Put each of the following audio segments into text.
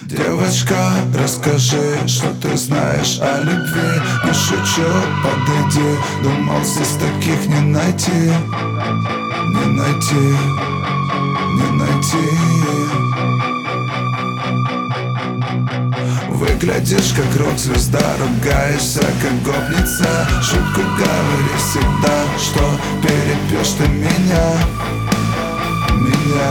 Девочка, расскажи, что ты знаешь о любви. Не шучу, подойди, думал, здесь таких не найти. Не найти, не найти. Выглядишь как рок-звезда, ругаешься как гопница. Шутку говори всегда, что перепьешь ты меня. Меня.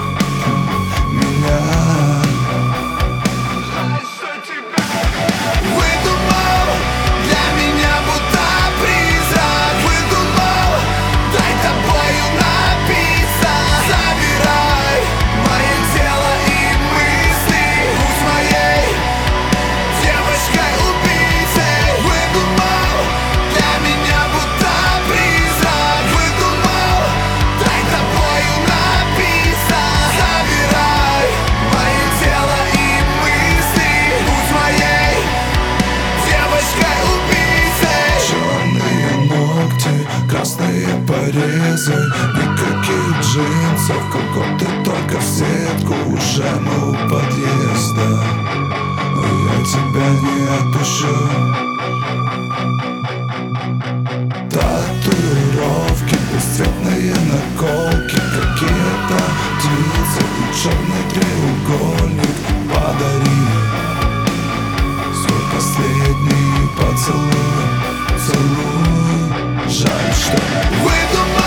Выдумал для меня будто призрак. Выдумал, дай тобою напиться. Забирай мое тело и мысли. Будь моей девочкой-убийцей. Выдумал для меня будто призрак. Выдумал, дай тобою напиться. Забирай мое тело и мысли. Будь моей девочкой-убийцей. Черные ногти, красные порезы, никаких джинсов, какой ты только в сетку. Уже мы у подъезда, но я тебя не отпущу. Татуировки, бесцветные наколки, какие-то птицы и черный треугольник. Подари свой последний поцелуй, целуй. Жаль, что выдумал